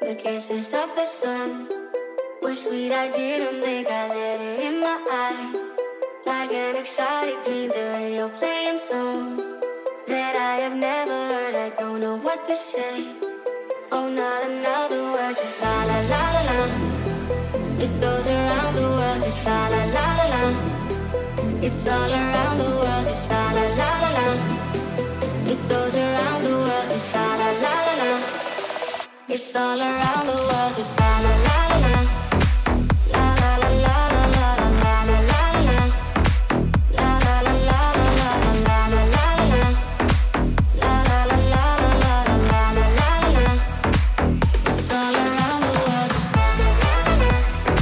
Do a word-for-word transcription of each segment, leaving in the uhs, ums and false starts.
The kisses of the sun were sweet, I didn't blink, I let it in my eyes. Like an exotic dream, the radio playing songs that I have never heard, I don't know what to say. Oh, not another word, just la la la la la. It goes around the world, just la la la la la. It's all around the world, just la la la la la. It goes around the world, just la la la la la. It's all around the world, just la la la la la. La la la la la la la la la la. La la la la la la la la la. La la la la la la la la la. It's all around the world, just la la la la.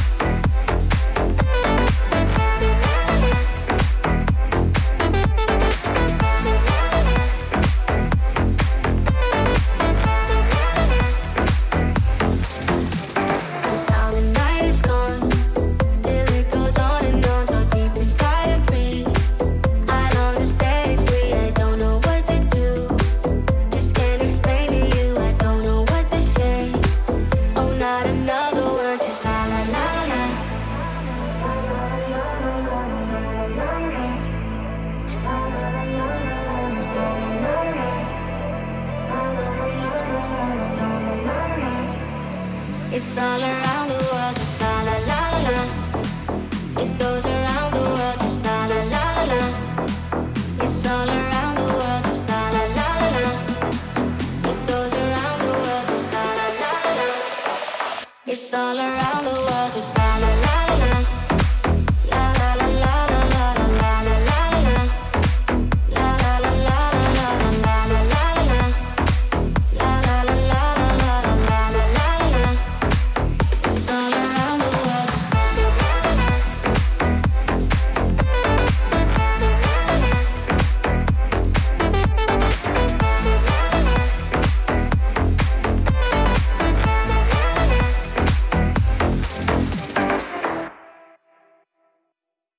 It's all around the world, just la la la la la. It goes around the world, just la la la la la. It's all around the world, just la la la la la. It goes around the world, just la la la la la. It's all around.